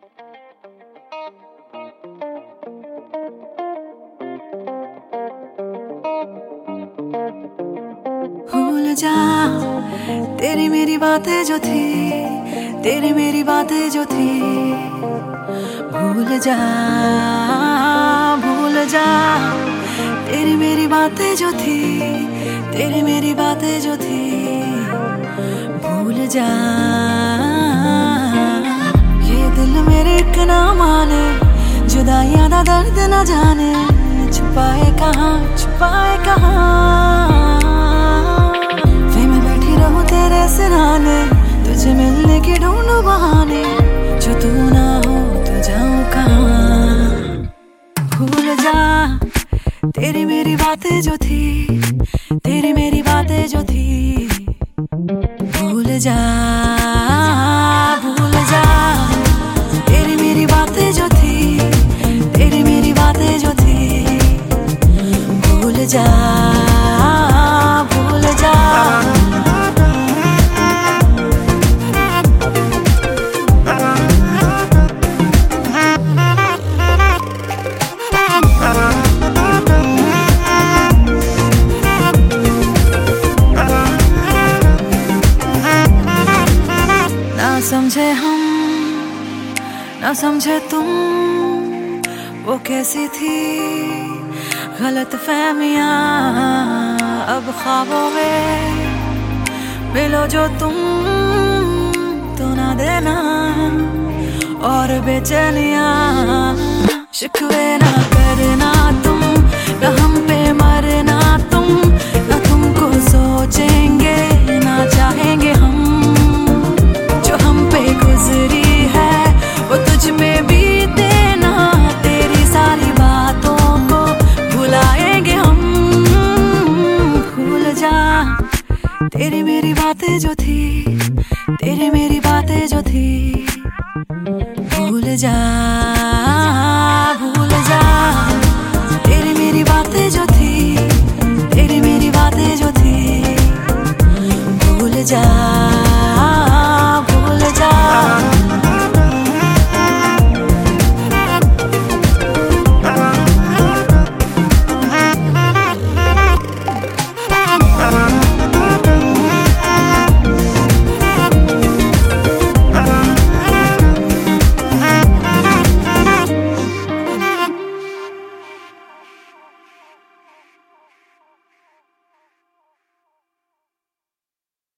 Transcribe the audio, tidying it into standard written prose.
भूल जा तेरी मेरी बातें जो थी, तेरी मेरी बातें जो थी। भूल जा तेरी मेरी बातें जो थी, तेरी मेरी बातें जो थी। भूल जा ये दिल मेरे एक ना माने, जुदाइयां दा दर्द न जाने, छुपाए कहाँ छुपाए कहाँ। तेरे सिराने तुझे मिलने की ढूंढूं बहाने, जो तू ना हो तो जाऊं कहाँ। भूल जा तेरी मेरी बातें जो थी, तेरी मेरी बातें जो थी। भूल जा तेरी मेरी बातें जो थी, तेरी मेरी बातें जो थी। भूल जा समझे हम ना समझे तुम, वो कैसी थी गलत फहमियां। अब ख्वाबों में मिलो जो तुम, तो ना देना और बेचैनियां। शिकवे ना करना तुम, ना हम पे मरना तुम, ना तुमको सोचेंगे ना चाहेंगे हम। गुजरी है वो तुझ पे बीते ना, तेरी सारी बातों को भुलाएंगे हम। भूल जा तेरी मेरी बातें जो थी, तेरी मेरी बातें जो थी। भूल जा तेरी मेरी बातें जो थी, तेरी मेरी बातें जो थी। भूल जा